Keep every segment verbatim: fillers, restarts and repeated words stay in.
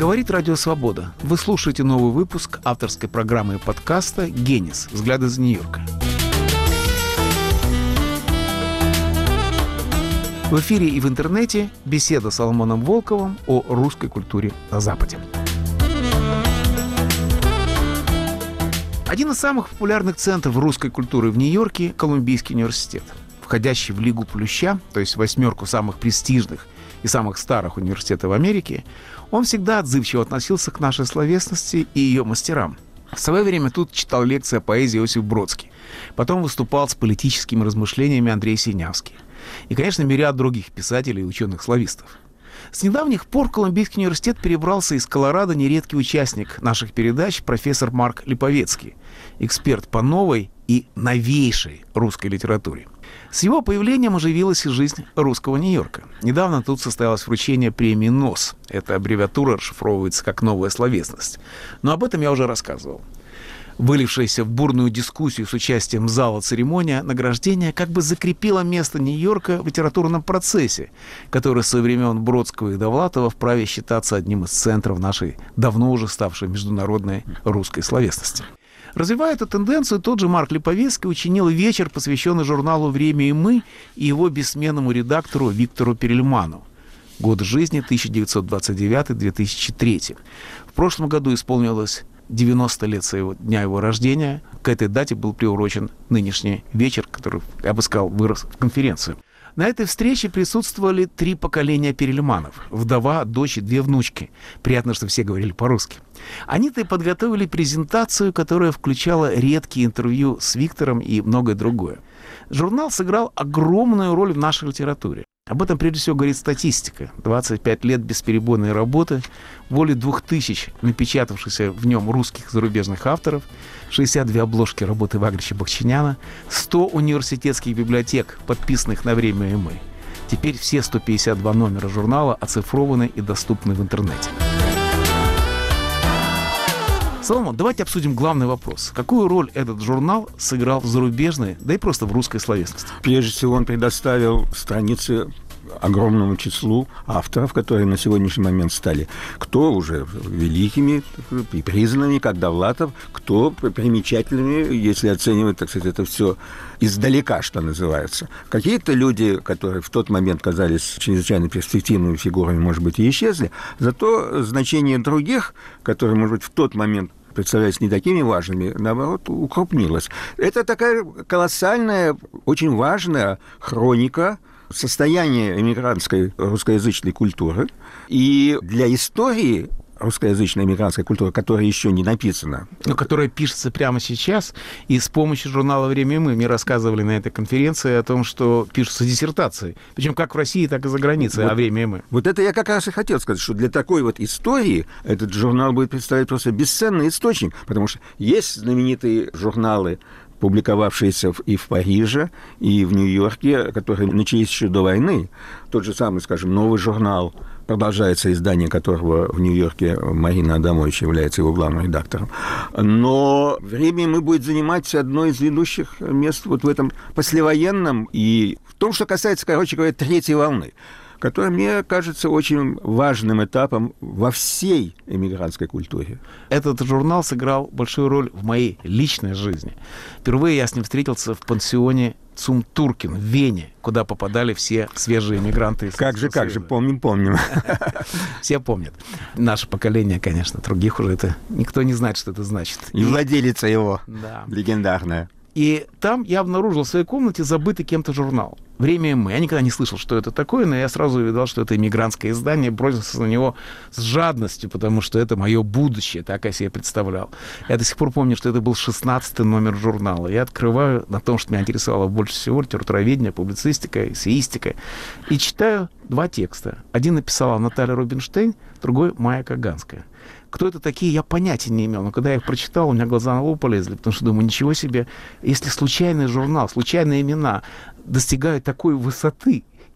Говорит Радио Свобода. Вы слушаете новый выпуск авторской программы и подкаста «Генис. Взгляды из Нью-Йорка». В эфире и в интернете беседа с Соломоном Волковым о русской культуре на Западе. Один из самых популярных центров русской культуры в Нью-Йорке – Колумбийский университет. Входящий в Лигу Плюща, то есть восьмерку самых престижных и самых старых университетов в Америке, он всегда отзывчиво относился к нашей словесности и ее мастерам. В свое время тут читал лекции о поэзии Иосиф Бродский. Потом выступал с политическими размышлениями Андрей Синявский. И, конечно, мириад других писателей и ученых-славистов. С недавних пор в Колумбийский университет перебрался из Колорадо нередкий участник наших передач профессор Марк Липовецкий, эксперт по новой и новейшей русской литературе. С его появлением оживилась и жизнь русского Нью-Йорка. Недавно тут состоялось вручение премии НОС. Эта аббревиатура расшифровывается как «Новая словесность». Но об этом я уже рассказывал. Вылившаяся в бурную дискуссию с участием зала церемония награждения как бы закрепила место Нью-Йорка в литературном процессе, который со времен Бродского и Довлатова вправе считаться одним из центров нашей давно уже ставшей международной русской словесности. Развивая эту тенденцию, тот же Марк Липовецкий учинил вечер, посвященный журналу «Время и мы» и его бессменному редактору Виктору Перельману. Годы жизни тысяча девятьсот двадцать девятый — две тысячи третий. В прошлом году исполнилось девяносто лет своего дня его рождения. К этой дате был приурочен нынешний вечер, который, я бы сказал, вырос в конференцию. На этой встрече присутствовали три поколения Перельманов. Вдова, дочь и две внучки. Приятно, что все говорили по-русски. Они-то и подготовили презентацию, которая включала редкие интервью с Виктором и многое другое. Журнал сыграл огромную роль в нашей литературе. Об этом, прежде всего, говорит статистика. двадцать пять лет бесперебойной работы, более двух тысяч напечатавшихся в нем русских и зарубежных авторов, шестьдесят две обложки работы Вагрича Бахчиняна, сто университетских библиотек, подписанных на «Время и мы». Теперь все сто пятьдесят два номера журнала оцифрованы и доступны в интернете. Соломон, давайте обсудим главный вопрос. Какую роль этот журнал сыграл в зарубежной, да и просто в русской словесности? Прежде всего, он предоставил страницы огромному числу авторов, которые на сегодняшний момент стали кто уже великими и признанными, как Довлатов, кто примечательными, если оценивать, так сказать, это все издалека, что называется. Какие-то люди, которые в тот момент казались чрезвычайно перспективными фигурами, может быть, и исчезли, зато значение других, которые, может быть, в тот момент представлялись не такими важными, наоборот, укрупнилось. Это такая колоссальная, очень важная хроника состояния эмигрантской русскоязычной культуры. И для истории русскоязычной эмигрантской культуры, которая еще не написана. Но которая пишется прямо сейчас, и с помощью журнала «Время и мы» мне рассказывали на этой конференции о том, что пишутся диссертации. Причем как в России, так и за границей, вот, о «Время и мы». Вот это я как раз и хотел сказать, что для такой вот истории этот журнал будет представлять просто бесценный источник, потому что есть знаменитые журналы, публиковавшиеся и в Париже, и в Нью-Йорке, которые начались еще до войны. Тот же самый, скажем, «Новый журнал», продолжается издание которого в Нью-Йорке Марина Адамович является его главным редактором. Но «Время мы» будет занимать одно из ведущих мест вот в этом послевоенном и в том, что касается, короче говоря, третьей волны, которая, мне кажется, очень важным этапом во всей эмигрантской культуре. Этот журнал сыграл большую роль в моей личной жизни. Впервые я с ним встретился в пансионе Цум Туркин в Вене, куда попадали все свежие эмигранты. Как же, как же, помним, помним. Все помнят. Наше поколение, конечно, других уже это... Никто не знает, что это значит. И владелица его, легендарная. И там я обнаружил в своей комнате забытый кем-то журнал «Время и мы». Я никогда не слышал, что это такое, но я сразу увидел, что это эмигрантское издание, бросился на него с жадностью, потому что это мое будущее, так я себе представлял. Я до сих пор помню, что это был шестнадцатый номер журнала. Я открываю на том, что меня интересовало больше всего, литературоведение, публицистика, эссеистика, и читаю два текста. Один написала Наталья Рубинштейн, другой — Майя Каганская. Кто это такие, я понятия не имел. Но когда я их прочитал, у меня глаза на лоб полезли, потому что думаю, ничего себе, если случайный журнал, случайные имена достигают такой высоты,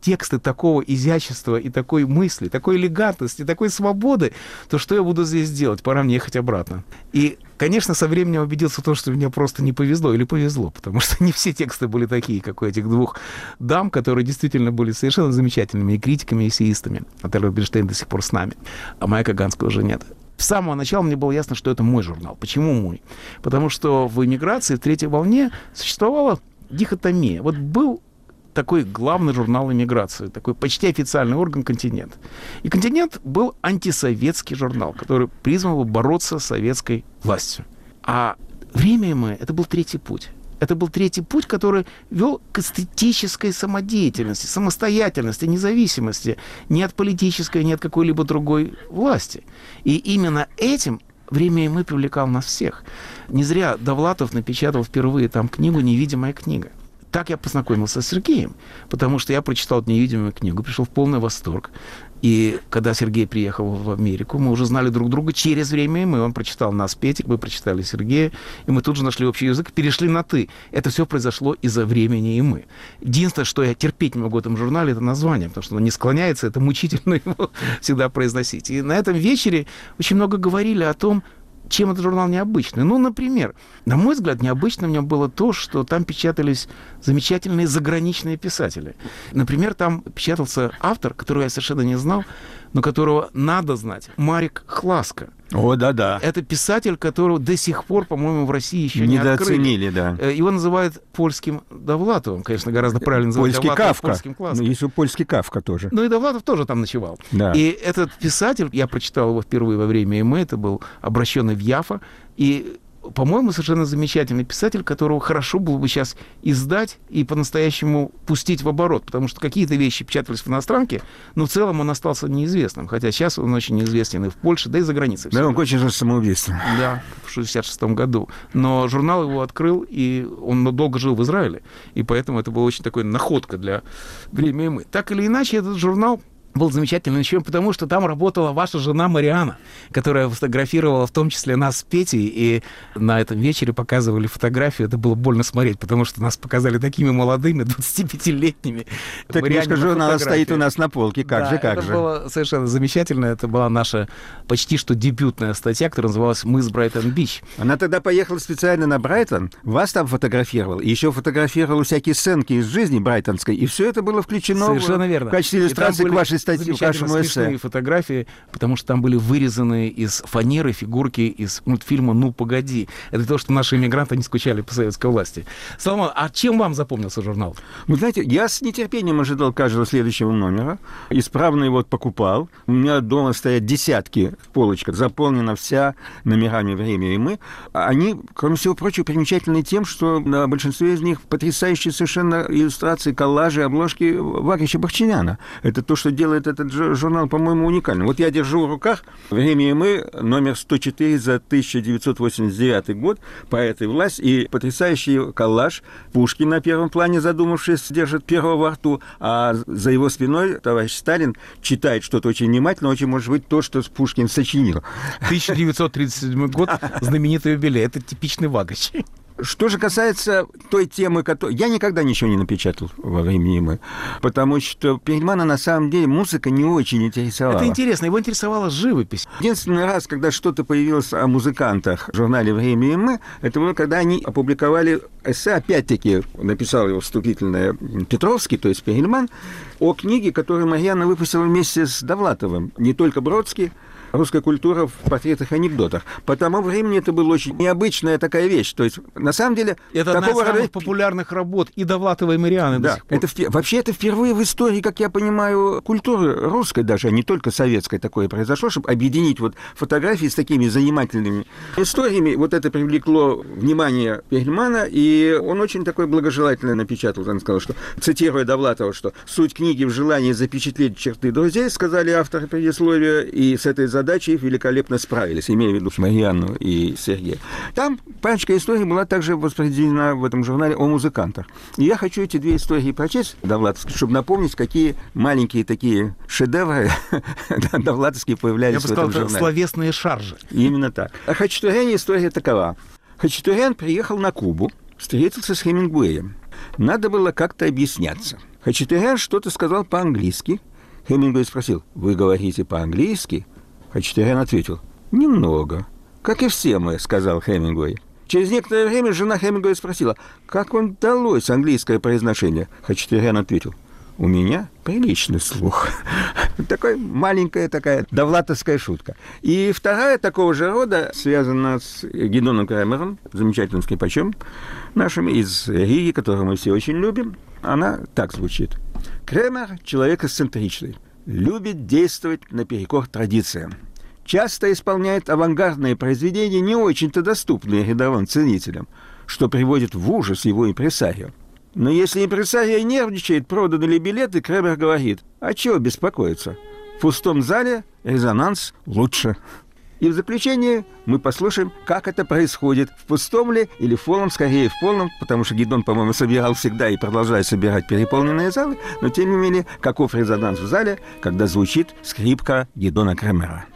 тексты такого изящества и такой мысли, такой элегантности, такой свободы, то что я буду здесь делать? Пора мне ехать обратно. И, конечно, со временем убедился в том, что мне просто не повезло или повезло, потому что не все тексты были такие, как у этих двух дам, которые действительно были совершенно замечательными и критиками, и эссеистами. Наталья Рубинштейн до сих пор с нами, а Майя Каганская уже нет. С самого начала мне было ясно, что это мой журнал. Почему мой? Потому что в эмиграции, в третьей волне существовала дихотомия. Вот был такой главный журнал эмиграции, такой почти официальный орган «Континент». И «Континент» был антисоветский журнал, который призван был бороться с советской властью. А «Время и мы» — это был третий путь. Это был третий путь, который вел к эстетической самодеятельности, самостоятельности, независимости ни от политической, ни от какой-либо другой власти. И именно этим «Время и мы» привлекал нас всех. Не зря Довлатов напечатал впервые там книгу «Невидимая книга». Так я познакомился с Сергеем, потому что я прочитал эту невидимую книгу, пришел в полный восторг. И когда Сергей приехал в Америку, мы уже знали друг друга через «Время и мы». Он прочитал нас, Петик, мы прочитали Сергея, и мы тут же нашли общий язык, перешли на «ты». Это все произошло из-за «Времени и мы». Единственное, что я терпеть не могу в этом журнале, это название, потому что оно не склоняется, это мучительно его всегда произносить. И на этом вечере очень много говорили о том, чем этот журнал необычный. Ну, например, на мой взгляд, необычным в нем было то, что там печатались замечательные заграничные писатели. Например, там печатался автор, которого я совершенно не знал, но которого надо знать, Марик Хласка. О, да-да. Это писатель, которого до сих пор, по-моему, в России еще не недооценили, открыли. Да. Его называют польским Довлатовым. Конечно, гораздо правильно называть польский Довлатова Кафка. Польским Классом. Ну, еще польский Кафка тоже. Ну и Довлатов тоже там ночевал. Да. И этот писатель, я прочитал его впервые во «Время и мы», это был обращенный в Яфа, и, по-моему, совершенно замечательный писатель, которого хорошо было бы сейчас издать и по-настоящему пустить в оборот, потому что какие-то вещи печатались в иностранке, но в целом он остался неизвестным, хотя сейчас он очень известен и в Польше, да и за границей. Да, он кончил же самоубийством. Да, в шестьдесят шестом году. Но журнал его открыл, и он долго жил в Израиле, и поэтому это была очень такая находка для «Время и мы». Так или иначе, этот журнал был замечательным еще потому, что там работала ваша жена Мариана, которая фотографировала в том числе нас с Петей, и на этом вечере показывали фотографию. Это было больно смотреть, потому что нас показали такими молодыми, двадцатипятилетними. Так книжка журнала стоит у нас на полке, как да, же, как это же. Это было совершенно замечательно. Это была наша почти что дебютная статья, которая называлась «Мы с Брайтон-Бич». Она тогда поехала специально на Брайтон, вас там фотографировал, и еще фотографировал всякие сценки из жизни брайтонской, и все это было включено совершенно в, верно. в качестве иллюстрации к вашей статье, к вашему эссе. Смешные фотографии, потому что там были вырезаны из фанеры фигурки из мультфильма «Ну, погоди». Это то, что наши иммигранты не скучали по советской власти. Соломон, а чем вам запомнился журнал? Вы знаете, я с нетерпением ожидал каждого следующего номера, исправно его покупал. У меня дома стоят десятки полочек, заполнена вся номерами «Время и мы». Они, кроме всего прочего, примечательны тем, что на большинстве из них потрясающие совершенно иллюстрации, коллажи, обложки Вагича Бахчиняна. Это то, что делает этот журнал, по-моему, уникальным. Вот я держу в руках «Время и мы», номер сто четыре за тысяча девятьсот восемьдесят девятый год, «Поэт и власть», и потрясающий коллаж. Пушкин на первом плане, задумавшись, держит перо во рту, а за его спиной товарищ Сталин читает что-то очень внимательно, очень, может быть, то, что Пушкин сочинил. тысяча девятьсот тридцать седьмой год, знаменитый юбилей. Это типичный Вагач. Что же касается той темы, которой... Я никогда ничего не напечатал во «Времени и мы», потому что Перельмана на самом деле музыка не очень интересовала. Это интересно, его интересовала живопись. Единственный раз, когда что-то появилось о музыкантах в журнале «Время и мы», это было, когда они опубликовали эссе, опять-таки написал его вступительное Петровский, то есть Перельман, о книге, которую Марьяна выпустила вместе с Довлатовым. Не только Бродский, «Русская культура в портретах и анекдотах». По тому времени это была очень необычная такая вещь. То есть, на самом деле... Это одна из самых популярных работ и Довлатова, и Марианы да, до сих пор. Это, вообще, это впервые в истории, как я понимаю, культуры русской даже, а не только советской, такое произошло, чтобы объединить вот фотографии с такими занимательными историями. Вот это привлекло внимание Перельмана, и он очень такой благожелательно напечатал. Он сказал, что, цитируя Довлатова, что «суть книги в желании запечатлеть черты друзей», сказали авторы предисловия, и с этой задачей великолепно справились, имея в виду Марьяну и Сергея. Там парочка историй была также воспроизведена в этом журнале о музыкантах. И я хочу эти две истории прочесть, довлатовские, чтобы напомнить, какие маленькие такие шедевры довлатовские появлялись в этом журнале. Я бы сказал, словесные шаржи. Именно так. О Хачатуряне история такова. Хачатурян приехал на Кубу, встретился с Хемингуэем. Надо было как-то объясняться. Хачатурян что-то сказал по-английски. Хемингуэй спросил: «Вы говорите по-английски?» Хачатурян ответил: «Немного». «Как и все мы», — сказал Хемингуэй. Через некоторое время жена Хемингуэя спросила: «Как вам далось английское произношение?» Хачатурян ответил: «У меня приличный слух». Такая маленькая такая довлатовская шутка. И вторая такого же рода связана с Гидоном Кремером, замечательным скрипачом нашим из Риги, которого мы все очень любим. Она так звучит. Кремер — человек эксцентричный, любит действовать наперекор традициям. Часто исполняет авангардные произведения, не очень-то доступные рядовым ценителям, что приводит в ужас его импресарио. Но если импресарио нервничает, проданы ли билеты, Кремер говорит: «А чего беспокоиться? В пустом зале резонанс лучше». И в заключение мы послушаем, как это происходит, в пустом ли или в полном, скорее в полном, потому что Гидон, по-моему, собирал всегда и продолжает собирать переполненные залы, но тем не менее, каков резонанс в зале, когда звучит скрипка Гидона Кремера.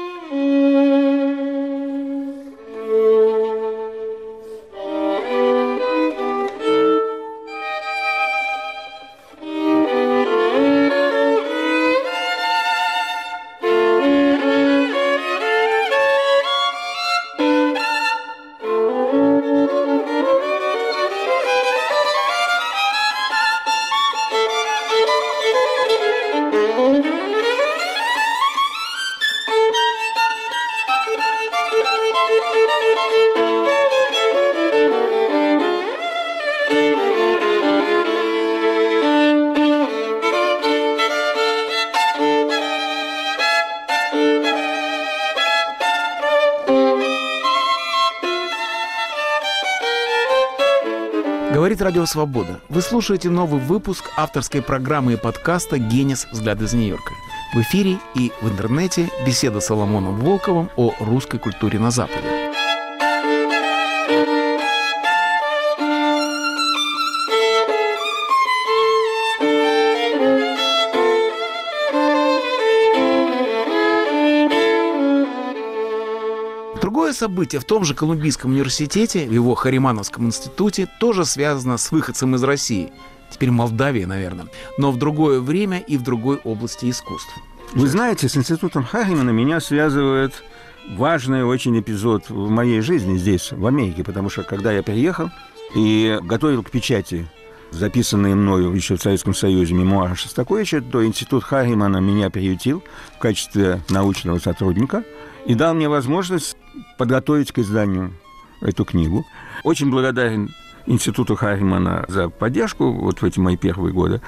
Говорит Радио Свобода. Вы слушаете новый выпуск авторской программы и подкаста «Генис. Взгляд из Нью-Йорка». В эфире и в интернете беседа с Соломоном Волковым о русской культуре на Западе. Другое событие в том же Колумбийском университете, в его Харимановском институте, тоже связано с выходцем из России. Теперь Молдавии, наверное. Но в другое время и в другой области искусств. Вы знаете, с институтом Харимана меня связывает важный очень эпизод в моей жизни здесь, в Америке. Потому что, когда я приехал и готовил к печати записанные мною еще в Советском Союзе мемуары Шостаковича, то институт Харимана меня приютил в качестве научного сотрудника и дал мне возможность подготовить к изданию эту книгу. Очень благодарен институту Харимана за поддержку вот в эти мои первые годы,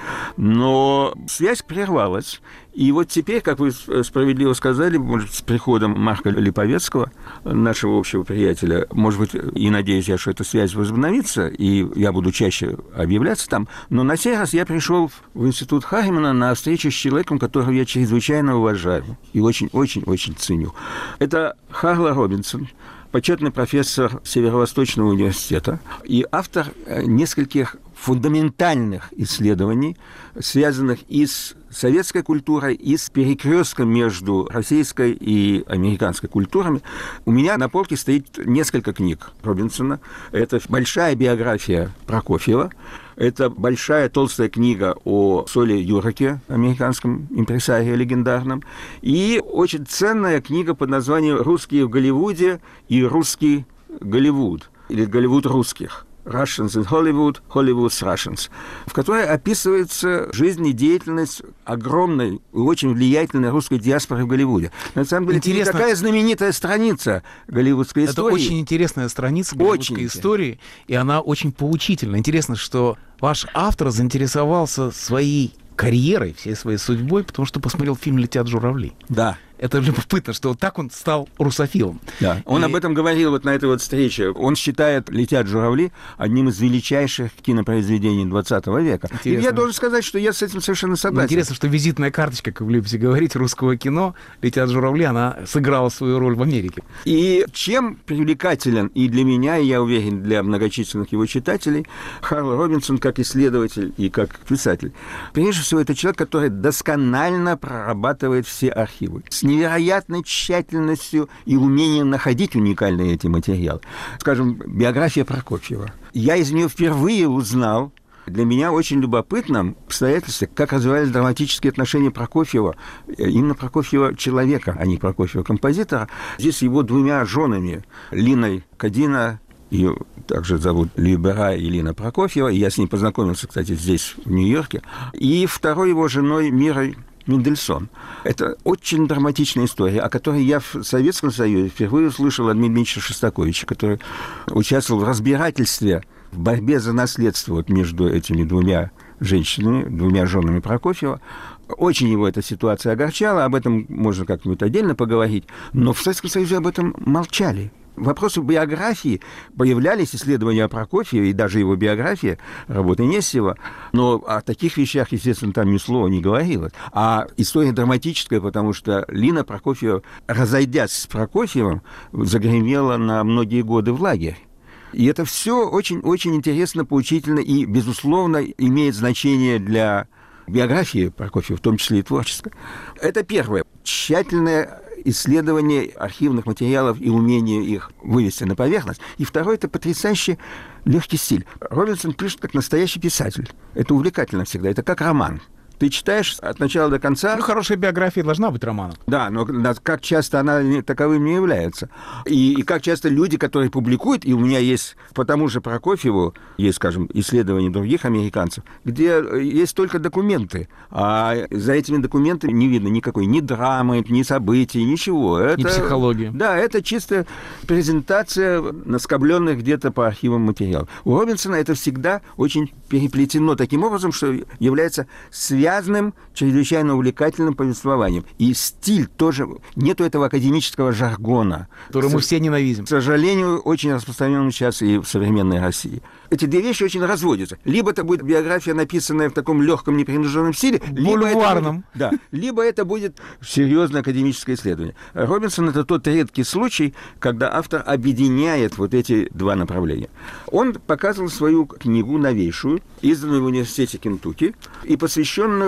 но связь прервалась. И вот теперь, как вы справедливо сказали, может, с приходом Марка Липовецкого, нашего общего приятеля, может быть, и надеюсь я, что эта связь возобновится, и я буду чаще объявляться там, но на сей раз я пришел в институт Харимана на встречу с человеком, которого я чрезвычайно уважаю и очень-очень-очень ценю. Это Харла Робинсон, почетный профессор Северо-Восточного университета и автор нескольких фундаментальных исследований, связанных и с советской культурой, и с перекрестком между российской и американской культурами. У меня на полке стоит несколько книг Робинсона. Это большая биография Прокофьева, это большая толстая книга о Соле Юраке, американском импресарио легендарном, и очень ценная книга под названием «Русские в Голливуде» и «Русский Голливуд», или «Голливуд русских». Russians in Hollywood, Hollywood's Russians, в которой описывается жизнь и деятельность огромной и очень влиятельной русской диаспоры в Голливуде. На самом деле, это такая знаменитая страница голливудской истории. Это очень интересная страница голливудской очень истории, и она очень поучительна. Интересно, что ваш автор заинтересовался своей карьерой, всей своей судьбой, потому что посмотрел фильм «Летят журавли». Да. Это любопытно, что вот так он стал русофилом. Да. Он и... об этом говорил вот на этой вот встрече. Он считает «Летят журавли» одним из величайших кинопроизведений двадцатого века. Интересно. И я должен сказать, что я с этим совершенно согласен. Интересно, что визитная карточка, как вы любите говорить, русского кино «Летят журавли», она сыграла свою роль в Америке. И чем привлекателен и для меня, и, я уверен, для многочисленных его читателей, Харл Робинсон как исследователь и как писатель? Прежде всего, это человек, который досконально прорабатывает все архивы. С невероятной тщательностью и умением находить уникальные эти материалы. Скажем, биография Прокофьева. Я из нее впервые узнал Для меня очень любопытно обстоятельство, как развивались драматические отношения Прокофьева, именно Прокофьева человека, а не Прокофьева композитора, здесь с его двумя женами, Линой Кадина, ее также зовут Либера Елена Прокофьева, я с ней познакомился, кстати, здесь, в Нью-Йорке, и второй его женой Мирой Мендельсон. Это очень драматичная история, о которой я в Советском Союзе впервые услышал от Дмитрия Дмитриевича Шостаковича, который участвовал в разбирательстве, в борьбе за наследство вот между этими двумя женщинами, двумя женами Прокофьева. Очень его эта ситуация огорчала, об этом можно как-нибудь отдельно поговорить, но в Советском Союзе об этом молчали. Вопросы биографии появлялись, исследования о Прокофьеве и даже его биография, работы Нестерова, но о таких вещах, естественно, там ни слова не говорилось. А история драматическая, потому что Лина Прокофьева, разойдясь с Прокофьевым, загремела на многие годы в лагерь. И это все очень-очень интересно, поучительно и, безусловно, имеет значение для биографии Прокофьева, в том числе и творческой. Это первое. Тщательное исследование архивных материалов и умение их вывести на поверхность. И второе – это потрясающий легкий стиль. Робинсон пишет как настоящий писатель. Это увлекательно всегда, это как роман. Ты читаешь от начала до конца. Ну, хорошая биография должна быть романом. Да, но как часто она таковым не является. И, и как часто люди, которые публикуют, и у меня есть по тому же Прокофьеву, есть, скажем, исследования других американцев, где есть только документы, а за этими документами не видно никакой ни драмы, ни событий, ничего. Это, ни психологии. Да, это чисто презентация наскобленных где-то по архивам материалов. У Робинсона это всегда очень переплетено таким образом, что является связью связанным, чрезвычайно увлекательным повествованием. И стиль тоже... Нету этого академического жаргона. Который мы все ненавидим. К сожалению, очень распространен сейчас и в современной России. Эти две вещи очень разводятся. Либо это будет биография, написанная в таком легком, непринужденном стиле, либо это, будет, да, либо это будет серьезное академическое исследование. Робинсон — это тот редкий случай, когда автор объединяет вот эти два направления. Он показывал свою книгу новейшую, изданную в университете Кентукки, и посвященную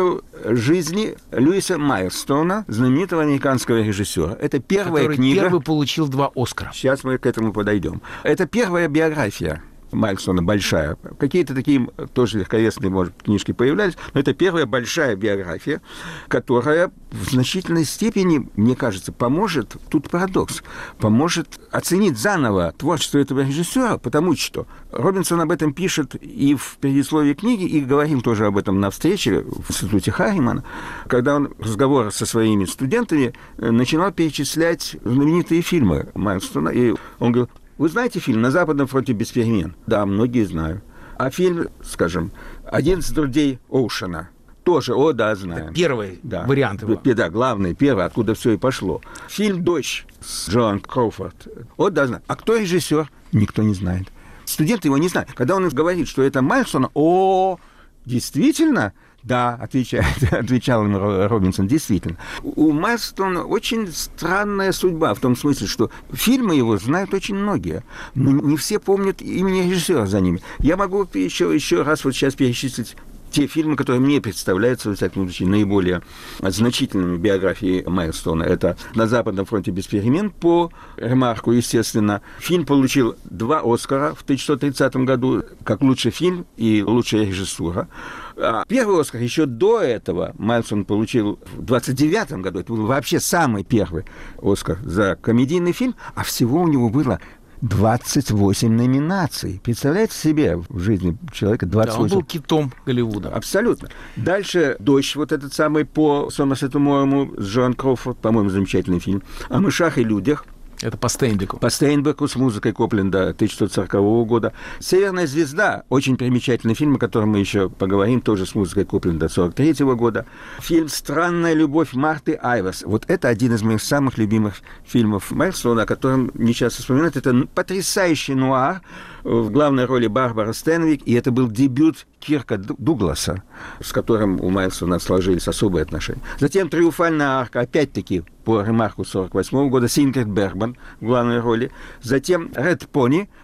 жизни Льюиса Майерстоуна, знаменитого американского режиссера. Это первая который книга... первый получил два Оскара. Сейчас мы к этому подойдем. Это первая биография Майерстоуна, большая. Какие-то такие тоже легковесные, может, книжки появлялись, но это первая большая биография, которая в значительной степени, мне кажется, поможет, тут парадокс, поможет оценить заново творчество этого режиссера, потому что Робинсон об этом пишет и в предисловии книги, и говорил тоже об этом на встрече в институте Харримана, когда он разговоры со своими студентами начинал перечислять знаменитые фильмы Майерстоуна, и он говорил: вы знаете фильм «На Западном фронте без перемен»? Да, многие знают. А фильм, скажем, «одиннадцать друзей Оушена» тоже, о, да, знаю. Это первый да. вариант его. Да, главный, первый, откуда все и пошло. Фильм «Дождь» с Джоан Кроуфорд. О, да, знаю. А кто режиссер? Никто не знает. Студенты его не знают. Когда он говорит, что это Майерстоун, о, действительно? Да, отвечает, отвечал ему Робинсон, действительно. У Майерстоуна очень странная судьба, в том смысле, что фильмы его знают очень многие, но не все помнят имени режиссера за ними. Я могу еще, еще раз вот сейчас перечислить те фильмы, которые мне представляются, во всяком случае, наиболее значительными биографией Майерстоуна. Это «На Западном фронте без перемен» по Ремарку, естественно. Фильм получил два Оскара в тысяча девятьсот тридцатом году как лучший фильм и лучшая режиссура. А первый Оскар еще до этого Майерстоун получил в двадцать девятом году. Это был вообще самый первый Оскар за комедийный фильм, а всего у него было двадцать восемь номинаций. Представляете себе в жизни человека двадцать восемь? Да, он был китом Голливуда. Абсолютно. Дальше «Дождь», вот этот самый по Сомерсету Моему с Джоан Кроуфорд, по-моему, замечательный фильм. «О мышах и людях». Это по Стейнбеку. По Стейнбеку с музыкой Копленда тысяча девятьсот сорокового года. «Северная звезда» — очень примечательный фильм, о котором мы еще поговорим, тоже с музыкой Копленда сорок третьего года. Фильм «Странная любовь» Марты Айверс. Вот это один из моих самых любимых фильмов Майерстоуна, о котором не часто вспоминают. Это потрясающий нуар, в главной роли Барбара Стэнвик, и это был дебют Кирка Дугласа, с которым у Майерстоуна сложились особые отношения. Затем «Триумфальная арка», опять-таки по Ремарку сорок восьмого года, Сингрид Бергман в главной роли. Затем «Ред Пони»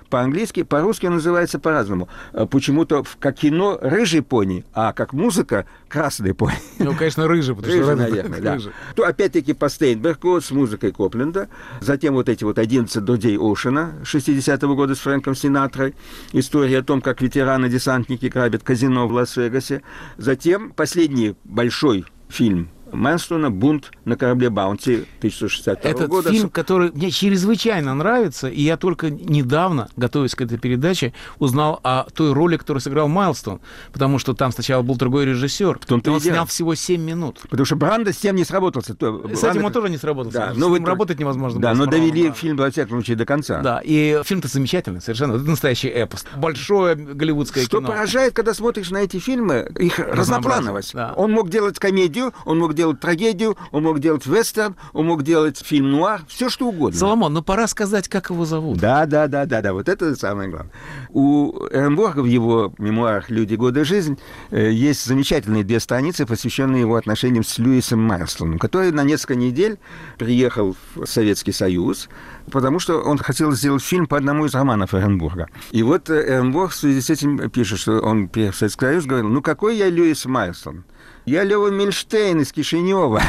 по-английски, по-русски он называется по-разному. Почему-то как кино «Рыжий пони», а как музыка «Красный пони». Ну, конечно, «Рыжий», потому рыжий, что... наверное, да. То, опять-таки, по Стейнбергу с музыкой Копленда. Затем вот эти вот одиннадцать друзей Оушена шестидесятого года с Фрэнком Синатрой. История о том, как ветераны-десантники грабят казино в Лас-Вегасе. Затем последний большой фильм Мэнстона «Бунт на корабле Баунти» тысяча девятьсот шестьдесят второго Этот года. фильм, который мне чрезвычайно нравится, и я только недавно, готовясь к этой передаче, узнал о той роли, которую сыграл Майлстон, потому что там сначала был другой режиссер, и он дело. снял всего семь минут. Потому что Бранда с тем не сработался. С Бранда... этим он тоже не сработался. Да, с но ним вы... работать невозможно да, было. но довели фильм, во всяком случае, до конца. Да, и фильм-то замечательный совершенно. Это настоящий эпос. Большое голливудское Что кино. поражает, когда смотришь на эти фильмы, их разноплановость. Да. Он мог делать комедию, он мог делать трагедию, он мог делать вестерн, он мог делать фильм-нуар, все что угодно. Соломон, ну пора сказать, как его зовут. Да, да, да, да, да, вот это самое главное. У Эренбурга в его мемуарах «Люди, годы, жизнь» есть замечательные две страницы, посвященные его отношениям с Льюисом Майлстоном, который на несколько недель приехал в Советский Союз, потому что он хотел сделать фильм по одному из романов Эренбурга. И вот Эренбург в связи с этим пишет, что он приехал в Советский Союз, говорил: ну какой я Льюис Майлстон? Я Лёва Мильштейн из Кишинева.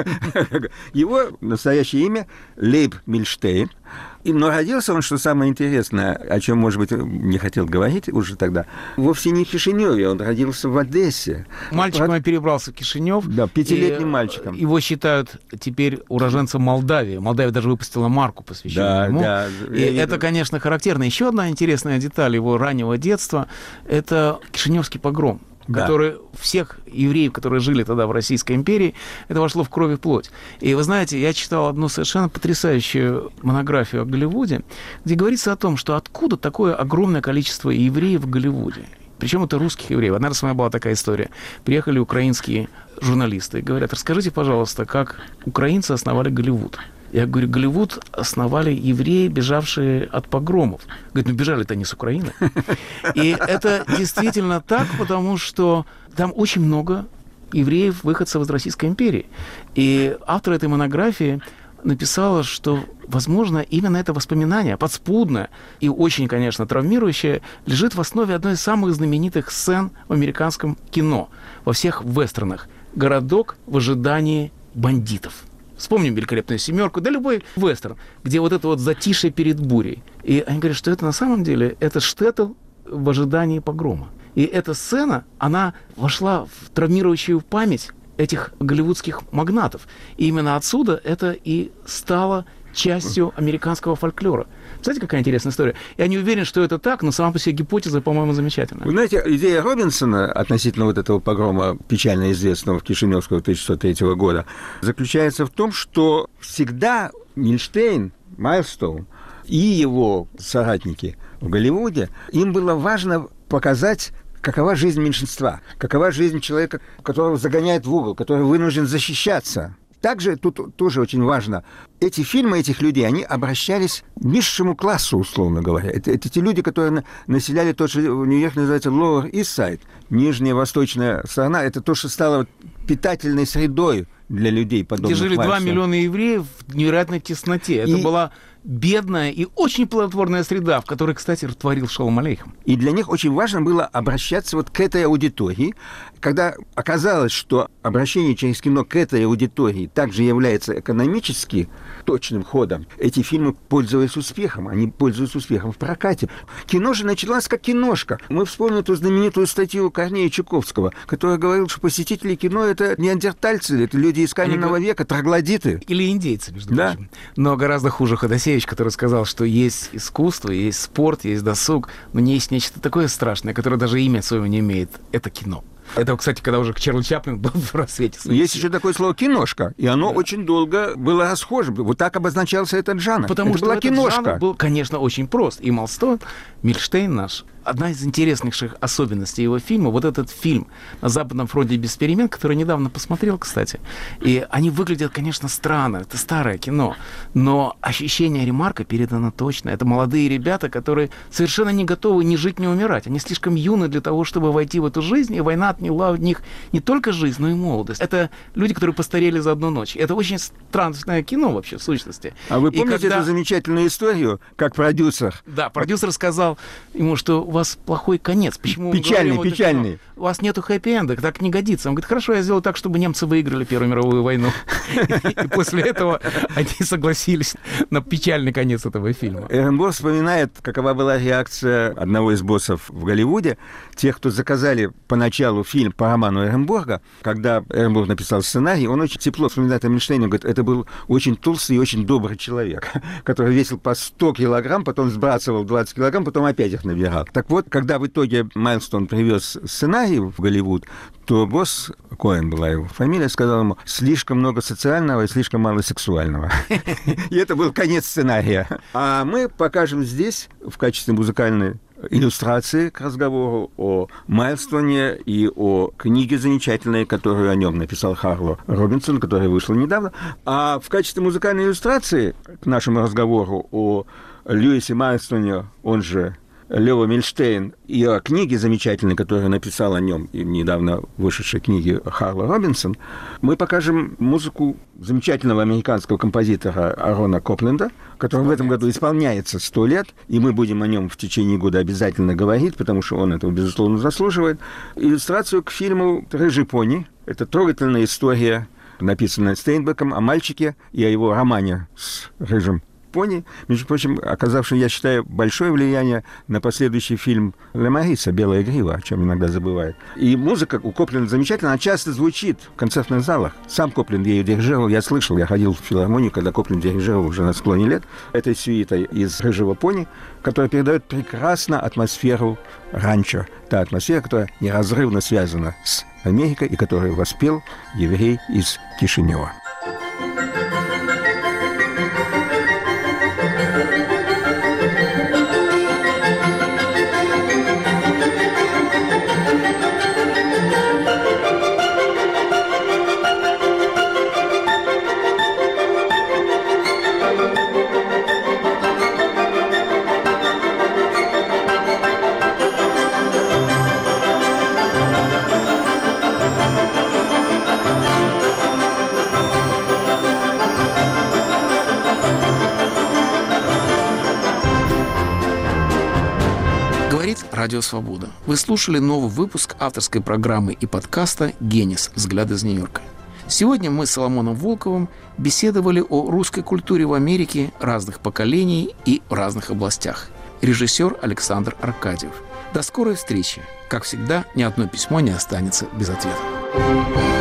Его настоящее имя Лейб Мильштейн. И, но родился он, что самое интересное, о чем, может быть, не хотел говорить уже тогда, вовсе не в Кишиневе, он родился в Одессе. Мальчиком Про... я перебрался в Кишинев. Да, пятилетним мальчиком. Его считают теперь уроженцем Молдавии. Молдавия даже выпустила марку, посвященную да, ему. Да, и я... это, конечно, характерно. Еще одна интересная деталь его раннего детства – это Кишиневский погром. Да. Который всех евреев, которые жили тогда в Российской империи, это вошло в кровь и плоть. И вы знаете, я читал одну совершенно потрясающую монографию о Голливуде, где говорится о том, что откуда такое огромное количество евреев в Голливуде. Причем это русских евреев. Одна раз у меня была такая история. Приехали украинские журналисты и говорят: расскажите, пожалуйста, как украинцы основали Голливуд. Я говорю: Голливуд основали евреи, бежавшие от погромов. Говорит: ну бежали-то не с Украины. И это действительно так, потому что там очень много евреев, выходцев из Российской империи. И автор этой монографии написала, что, возможно, именно это воспоминание, подспудное и очень, конечно, травмирующее, лежит в основе одной из самых знаменитых сцен в американском кино, во всех вестернах. «Городок в ожидании бандитов». Вспомним «Великолепную семерку», да любой вестерн, где вот это вот затишье перед бурей. И они говорят, что это на самом деле, это штеттл в ожидании погрома. И эта сцена, она вошла в травмирующую память этих голливудских магнатов. И именно отсюда это и стало частью американского фольклора. Знаете, какая интересная история? Я не уверен, что это так, но сама по себе гипотеза, по-моему, замечательная. Вы знаете, идея Робинсона относительно вот этого погрома, печально известного в Кишиневского тысяча девятьсот третьего года, заключается в том, что всегда Мильштейн, Майлстоун и его соратники в Голливуде, им было важно показать, какова жизнь меньшинства, какова жизнь человека, которого загоняют в угол, который вынужден защищаться. Также тут тоже очень важно, эти фильмы этих людей, они обращались к низшему классу, условно говоря. Это, это те люди, которые населяли то, что в Нью-Йорке называется Lower East Side, нижняя восточная сторона. Это то, что стало питательной средой для людей, подобных Где жили Майлстона. два миллиона евреев в невероятной тесноте. Это и... была бедная и очень плодотворная среда, в которой, кстати, творил Шолом Алейхем. И для них очень важно было обращаться вот к этой аудитории. Когда оказалось, что обращение через кино к этой аудитории также является экономически точным ходом, эти фильмы пользовались успехом. Они пользуются успехом в прокате. Кино же началось как киношка. Мы вспомним эту знаменитую статью Корнея Чуковского, который говорил, что посетители кино — это неандертальцы, это люди из каменного Они... века, троглодиты. Или индейцы, между да. прочим. Но гораздо хуже Ходосевич, который сказал, что есть искусство, есть спорт, есть досуг, но не есть нечто такое страшное, которое даже имя своего не имеет. Это кино. Это, кстати, когда уже Чарли Чаплин был в рассвете. Есть еще такое слово «киношка», и оно да. очень долго было расхожим. Вот так обозначался этот жанр. Потому это что была этот киношка. жанр был, конечно, очень прост. И Майлстон, Мильштейн наш, одна из интереснейших особенностей его фильма, вот этот фильм «На Западном фронте без перемен», который недавно посмотрел, кстати, и они выглядят, конечно, странно, это старое кино, но ощущение Ремарка передано точно. Это молодые ребята, которые совершенно не готовы ни жить, ни умирать. Они слишком юны для того, чтобы войти в эту жизнь, и война отняла у них не только жизнь, но и молодость. Это люди, которые постарели за одну ночь. Это очень странное кино вообще, в сущности. А вы помните когда... эту замечательную историю, как продюсер? Да, продюсер сказал ему, что у вас плохой конец. Почему печальный, печальный. У вас нету хэппи-энда, так не годится. Он говорит, хорошо, я сделаю так, чтобы немцы выиграли Первую мировую войну. И после этого они согласились на печальный конец этого фильма. Эренбург вспоминает, какова была реакция одного из боссов в Голливуде, тех, кто заказали поначалу фильм по роману Эренбурга. Когда Эренбург написал сценарий, он очень тепло вспоминает Эмильштейна, говорит, это был очень толстый и очень добрый человек, который весил по сто килограмм, потом сбрасывал двадцать килограмм, потом опять их набирал. Так вот, когда в итоге Майлстон привез сценарий в Голливуд, то босс, Коэн была его фамилия, сказал ему, слишком много социального и слишком мало сексуального. И это был конец сценария. А мы покажем здесь в качестве музыкальной иллюстрации к разговору о Майлстоне и о книге замечательной, которую о нем написал Харло Робинсон, которая вышла недавно. А в качестве музыкальной иллюстрации к нашему разговору о Льюисе Майлстоне, он же Лео Мильштейн, и о книге замечательной, которую написал о нем, и недавно вышедшей книги Харло Робинсон, мы покажем музыку замечательного американского композитора Арона Копленда, который в этом году исполняется сто лет, и мы будем о нем в течение года обязательно говорить, потому что он этого, безусловно, заслуживает. Иллюстрацию к фильму «Рыжий пони». Это трогательная история, написанная Стейнбеком, о мальчике и о его романе с рыжим пони, между прочим, оказавший, я считаю, большое влияние на последующий фильм Ле Мариса «Белая грива», о чем иногда забывают. И музыка у Копленда замечательная, она часто звучит в концертных залах. Сам Копленд ею дирижировал, я слышал, я ходил в филармонию, когда Копленд дирижировал уже на склоне лет, этой сюитой из «Рыжего пони», которая передает прекрасно атмосферу ранчо. Та атмосфера, которая неразрывно связана с Америкой и которую воспел еврей из Кишинева. Радио «Свобода». Вы слушали новый выпуск авторской программы и подкаста «Генис. Взгляд из Нью-Йорка». Сегодня мы с Соломоном Волковым беседовали о русской культуре в Америке разных поколений и в разных областях. Режиссер Александр Аркадьев. До скорой встречи. Как всегда, ни одно письмо не останется без ответа.